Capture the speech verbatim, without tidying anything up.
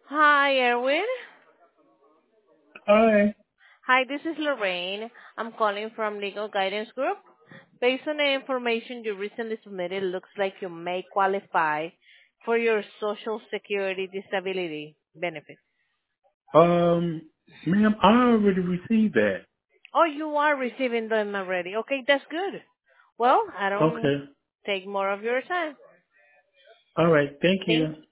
Hi, Erwin. Hi. Hi, this is Lorraine. I'm calling from Legal Guidance Group. Based on the information you recently submitted, looks like you may qualify for your Social Security disability benefit. Um, ma'am, I already received that. Oh, you are receiving them already. Okay, that's good. Well, I don't Okay. take more of your time. All right. Thank Thank you.